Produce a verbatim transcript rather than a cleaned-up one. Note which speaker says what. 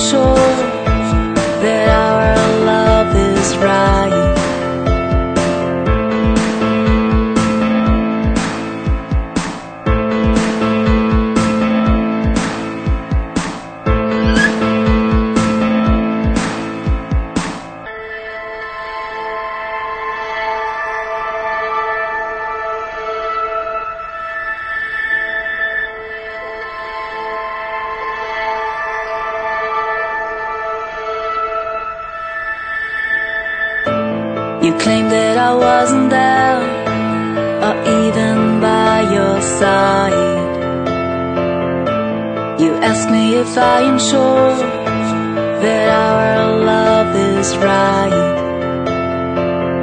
Speaker 1: sure that our love is right. You claimed that I wasn't there, or even by your side. You asked me if I am sure that our love is right.